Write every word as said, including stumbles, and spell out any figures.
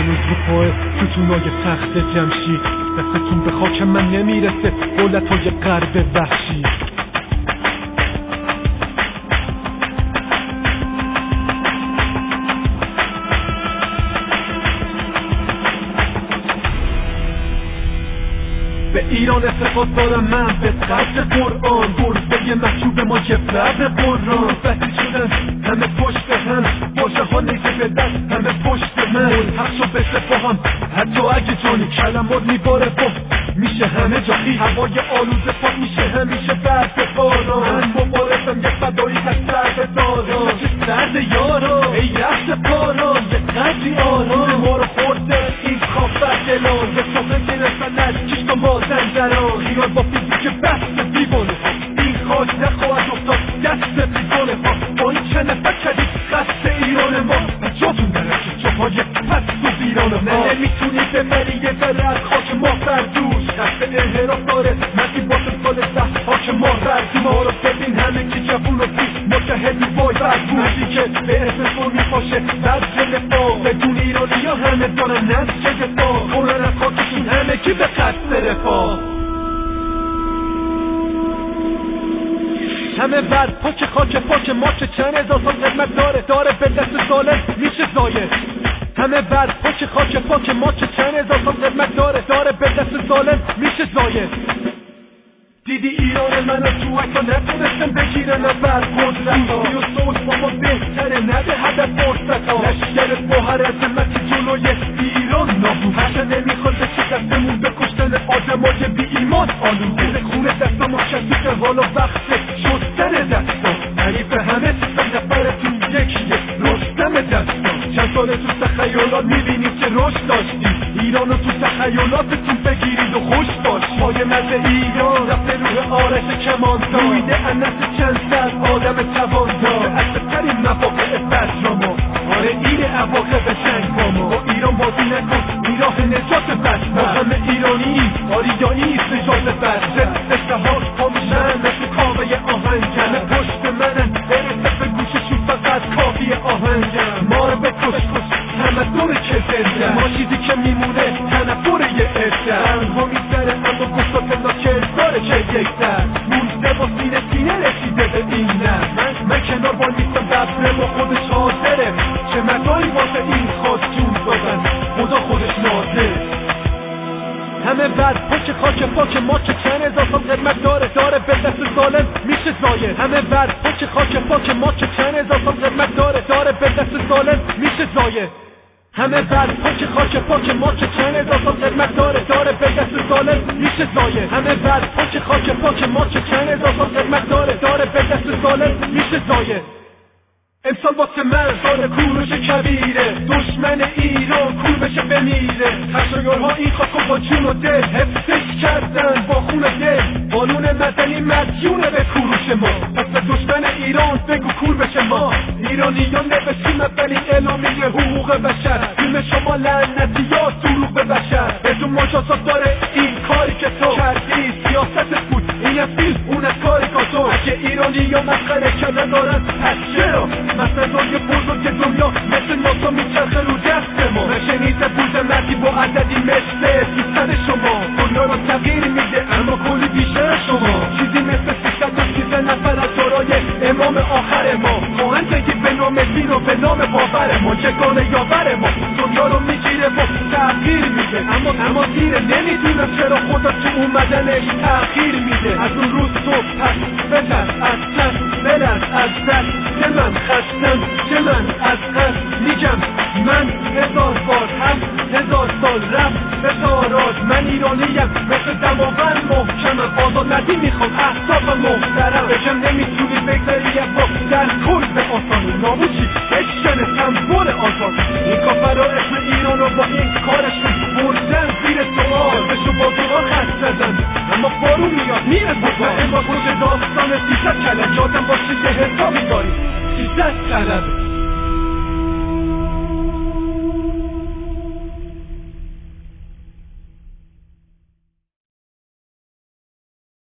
هنوز رو پای ستونای تخت جمشید، دستتون به خاک من نمیرسه دولتای غرب وحشی. به ایران افتخار دارم من به قدر قرآن، گربه محجوب ما که لب قرآن. وقتی شدن همه پشت هم، باشه ها نیزه به دست همه پشت من. حق شو به سپاهم حتی اگه جانی کلمات میباره با میشه همه جا خیلی هوای آلوده پاک میشه همیشه برد باران. من مبارزم یه فدایی از سرد داران، چه سرد یاران ای رفت پاران. یه قدری آران ما رو خورده این کافر دلان، یه صبح گرفتن از کشت و مازن دران. ایران با فیزیک بست دیوانه ها، این خاک نخواهد افتاد دست بیگانه ها. با این چه نفر کردید قصد ایران ما، جاتون درکه جاهای پست و بیران ما. نه نمیتونی ببری یه ذره از خاک ما بردوش، قصد انحراف داره مردی با سال ده خاک ما بردو. ما رو ببین همه که جوون و پیش متحدی وای بردو، مردی که به اسم تو میپاشه بزر نفاق. بدون ایرانی ها همه دارن نزد دفاع، خورن از خاکشون همه که به قصد رفاه. همه بر پاک خاک پاک ما که چند هزار سال قدمت داره، داره به دست ظالم میشه زایه. همه بر پاک خاک پاک ما که چند هزار سال قدمت داره، داره به دست ظالم میشه زایه. دیدی ایران من از تو اکا نتونستم بگیرن از بر قدرت ها، و سوش با ما بهتره نده هدف فرصت ها. لشگر با هر عظمتی جلوی ایران نابود، هرچه نمیخواد بشه دستمون به کشتن آدمای بی ایمان آلوده. خون دستا ما شدید حالا وقت شستن دستا، حریف همه سیستم نفرتون یکیه رستم دستا. چند ساله تو تخیلات میبینید که رشد داشتید، ایرانو تو تخیلاتتون بگیرید و خوش باش. پای مرد ایران رفته روح آرش کمان دویده انس چند سر آدم تواندار، به اصلترین مواقع برجاما. آره این اواقع به جنگ با ما، با ایران بازی نکن میراه نجات بس. ما همه ایرانی آریایی نیست نجات بس. اشتهاش پا میشن مثل کاوه آهنگن، پشت منن برسه به گوششون فقط کافی آهنگن. ما رو بکش کش همه دور که زنده، ما چیزی که میمونه تنفر یه ارده. ها میزره اما گفتات ناکر داره که یک در مونده با سینه سینه رسیده به این نه. من, من کنار با نیستم ببره و خودش حاضره، چه مداری واسه این خواست جون دادن خدا خودش ناظر. همه بر پاک خاک پاک ما که چند هزار سال قدمت داره، داره به دست ظالم میشه زایه. همه بر پاک خاک پاک ما که چند هزار سال قدمت داره، داره به دست ظالم میشه زایه. همه بر پاک خاک پاک ما که چند هزار سال قدمت داره، داره به دست ظالم میشه زایه. همه بر پاک خاک پاک ما که چند هزار سال قدمت داره، داره به دست ظالم میشه زایه. امسال واسه من سال کوروش کبیره، دشمن ایران کور بشه بمیره. خشایارها این خاکو با جون و دل حفظش کردن با خون دل، قانون مدنی مدیونه به کوروش ما. پس به دشمن ایران بگو کور بشه ما. ایرانیان نوشتیم اولین اعلامیه حقوق بشر، فیلم شما لعنتی یا دروغ به بشر. بدون مجازات داره این کاری که تو کردی، سیاست بود این از فیلم اون از کاریکاتور. اگه ایرانیان مسخره کردن دارن پس چرا مسئله‌های بزرگ دنیا مثل ناسا میچرخه رو دست ما؟ نشنیده بوده مردی با عددی مثل سیستم شما دنیا رو تغییر میده اما کلی بیشتر شما. چیزی مثل سیصد و سیزده نفر از دارای امام آخر ما، مهندگی به نام دین و به نام باور ما، یگانه یاور ما دنیا رو میگیره و تغییر میده. اما اما دیره نمیدونم چرا خدا تو اومدنش تغییر میده. از اون روز تو پس بتر از پس برد از دست که من خستم، که من از قصد میگم من هزار بار هست هزار سال رفت به تاراج. من ایرانیم مثل دماوند محکمم، آزادی میخوام احسابم محترم. بگم نمیتونی بگذاری با در کل به آسانی ناموشی بشکنه سمبول آزاد. این کافرها اسم ایران رو با این کارشون بردن زیر سوال، بشو با دعا خست زدن اما بارون میاد میره بزن. اما کجا داستان سیزد کلک یادم باشه یه حسابی داری سیزد کلک